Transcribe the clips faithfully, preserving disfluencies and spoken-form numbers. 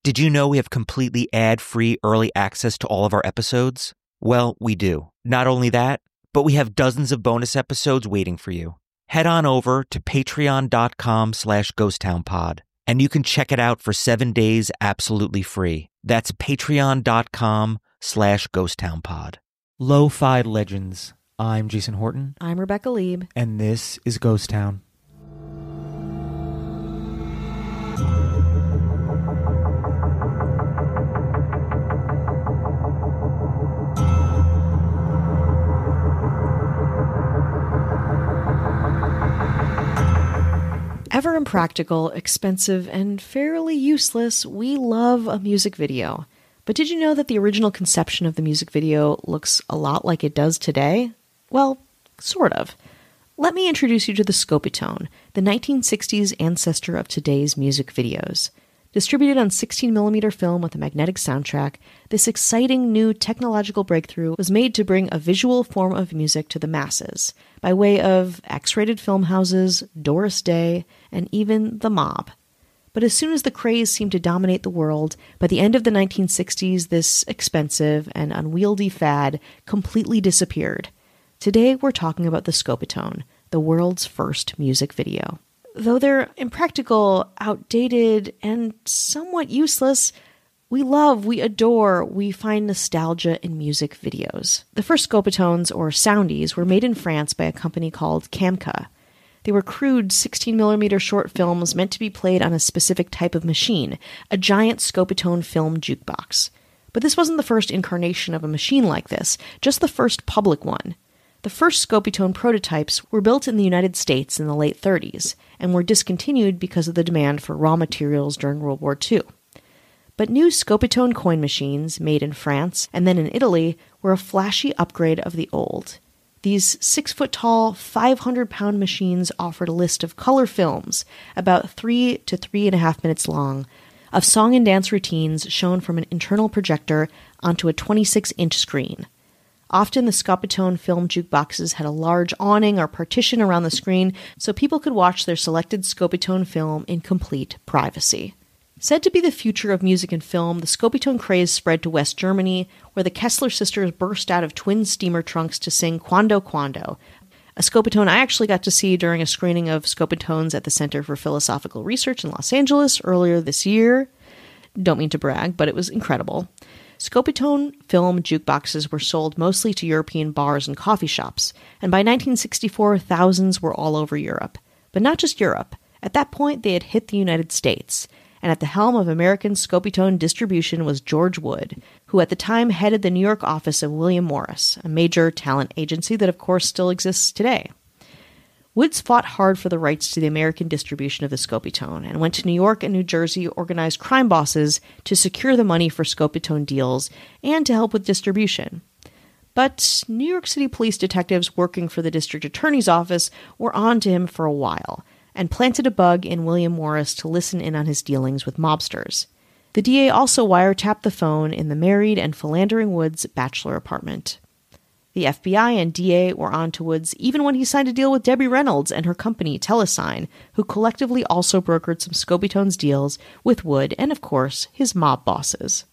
Did you know we have completely ad-free early access to all of our episodes? Well, we do. Not only that, but we have dozens of bonus episodes waiting for you. Head on over to patreon.com slash ghosttownpod, and you can check it out for seven days absolutely free. That's patreon.com slash ghosttownpod. Lo-Fi Legends. I'm Jason Horton. I'm Rebecca Lieb. And this is Ghost Town. Ever impractical, expensive, and fairly useless, we love a music video. But did you know that the original conception of the music video looks a lot like it does today? Well, sort of. Let me introduce you to the Scopitone, the nineteen sixties ancestor of today's music videos. Distributed on sixteen millimeter film with a magnetic soundtrack, this exciting new technological breakthrough was made to bring a visual form of music to the masses, by way of X-rated film houses, Doris Day, and even the mob. But as soon as the craze seemed to dominate the world, by the end of the nineteen sixties, this expensive and unwieldy fad completely disappeared. Today, we're talking about the Scopitone, the world's first music video. Though they're impractical, outdated, and somewhat useless, we love, we adore, we find nostalgia in music videos. The first Scopitones, or Soundies, were made in France by a company called Camca. They were crude sixteen millimeter short films meant to be played on a specific type of machine, a giant Scopitone film jukebox. But this wasn't the first incarnation of a machine like this, just the first public one. The first Scopitone prototypes were built in the United States in the late thirties, and were discontinued because of the demand for raw materials during World War Two. But new Scopitone coin machines, made in France and then in Italy, were a flashy upgrade of the old. These six-foot-tall, five hundred pound machines offered a list of color films, about three to three and a half minutes long, of song and dance routines shown from an internal projector onto a twenty-six inch screen. Often the Scopitone film jukeboxes had a large awning or partition around the screen so people could watch their selected Scopitone film in complete privacy. Said to be the future of music and film, the Scopitone craze spread to West Germany, where the Kessler sisters burst out of twin steamer trunks to sing Quando Quando, a Scopitone I actually got to see during a screening of Scopitones at the Center for Philosophical Research in Los Angeles earlier this year. Don't mean to brag, but it was incredible. Scopitone film jukeboxes were sold mostly to European bars and coffee shops, and by nineteen sixty-four, thousands were all over Europe. But not just Europe. At that point, they had hit the United States, and at the helm of American Scopitone distribution was George Wood, who at the time headed the New York office of William Morris, a major talent agency that of course still exists today. Woods fought hard for the rights to the American distribution of the Scopitone and went to New York and New Jersey organized crime bosses to secure the money for Scopitone deals and to help with distribution. But New York City police detectives working for the district attorney's office were on to him for a while and planted a bug in William Morris to listen in on his dealings with mobsters. The D A also wiretapped the phone in the married and philandering Woods' bachelor apartment. The F B I and D A were on to Woods even when he signed a deal with Debbie Reynolds and her company, Telesign, who collectively also brokered some Scopitones deals with Wood and, of course, his mob bosses.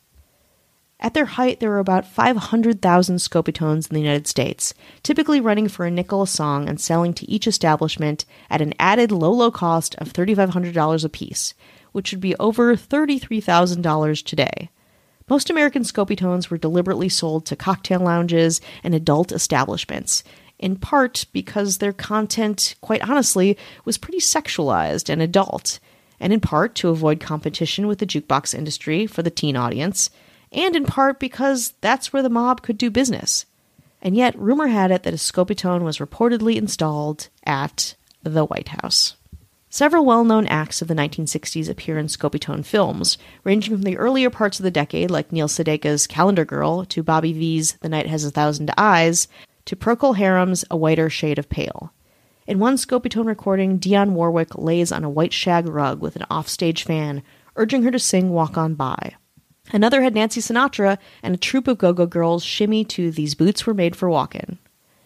At their height, there were about five hundred thousand Scopitones in the United States, typically running for a nickel a song and selling to each establishment at an added low, low cost of three thousand five hundred dollars apiece, which would be over thirty-three thousand dollars today. Most American Scopitones were deliberately sold to cocktail lounges and adult establishments, in part because their content, quite honestly, was pretty sexualized and adult, and in part to avoid competition with the jukebox industry for the teen audience, and in part because that's where the mob could do business. And yet, rumor had it that a Scopitone was reportedly installed at the White House. Several well-known acts of the nineteen sixties appear in Scopitone films, ranging from the earlier parts of the decade, like Neil Sedaka's Calendar Girl, to Bobby V's The Night Has a Thousand Eyes, to Procol Harum's A Whiter Shade of Pale. In one Scopitone recording, Dionne Warwick lays on a white shag rug with an offstage fan, urging her to sing Walk On By. Another had Nancy Sinatra and a troupe of go-go girls shimmy to These Boots Were Made for Walkin'.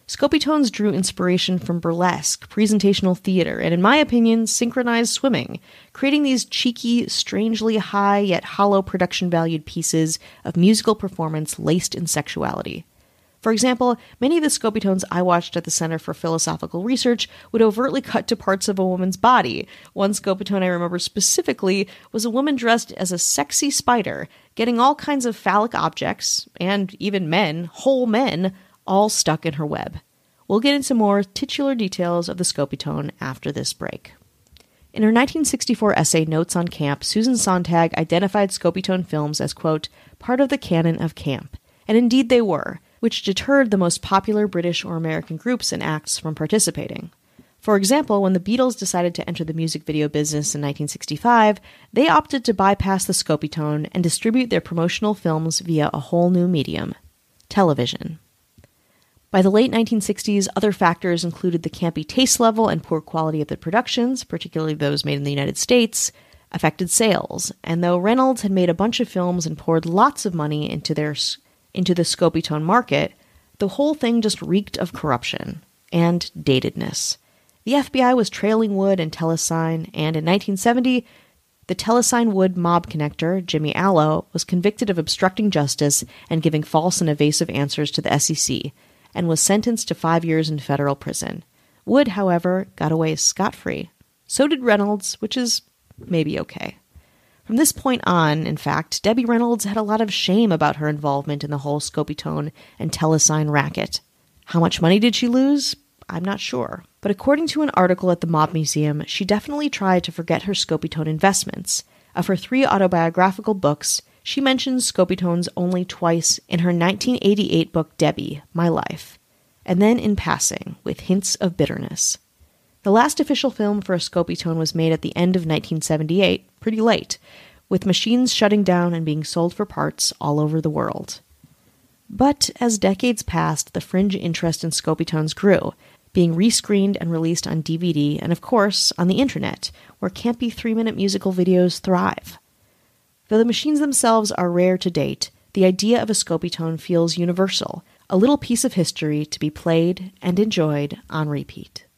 Scopitones drew inspiration from burlesque, presentational theater, and in my opinion, synchronized swimming, creating these cheeky, strangely high yet hollow production-valued pieces of musical performance laced in sexuality. For example, many of the Scopitones I watched at the Center for Philosophical Research would overtly cut to parts of a woman's body. One Scopitone I remember specifically was a woman dressed as a sexy spider, getting all kinds of phallic objects, and even men, whole men, all stuck in her web. We'll get into more titular details of the Scopitone after this break. In her nineteen sixty-four essay Notes on Camp, Susan Sontag identified Scopitone films as, quote, part of the canon of camp. And indeed they were, which deterred the most popular British or American groups and acts from participating. For example, when the Beatles decided to enter the music video business in nineteen sixty-five, they opted to bypass the Scopitone and distribute their promotional films via a whole new medium, television. By the late nineteen sixties, other factors included the campy taste level and poor quality of the productions, particularly those made in the United States, affected sales, and though Reynolds had made a bunch of films and poured lots of money into their into the Scopitone market, the whole thing just reeked of corruption and datedness. The F B I was trailing Wood and Telesign, and in nineteen seventy, the Telesign Wood mob connector, Jimmy Allo, was convicted of obstructing justice and giving false and evasive answers to the S E C, and was sentenced to five years in federal prison. Wood, however, got away scot-free. So did Reynolds, which is maybe okay. From this point on, in fact, Debbie Reynolds had a lot of shame about her involvement in the whole Scopitone and Telesign racket. How much money did she lose? I'm not sure. But according to an article at the Mob Museum, she definitely tried to forget her Scopitone investments. Of her three autobiographical books, she mentions Scopitones only twice in her nineteen eighty-eight book Debbie, My Life, and then in passing, with hints of bitterness. The last official film for a Scopitone was made at the end of nineteen seventy-eight, pretty late, with machines shutting down and being sold for parts all over the world. But as decades passed, the fringe interest in Scopitones grew, being rescreened and released on D V D and, of course, on the internet, where campy three-minute musical videos thrive. Though the machines themselves are rare to date, the idea of a Scopitone feels universal, a little piece of history to be played and enjoyed on repeat.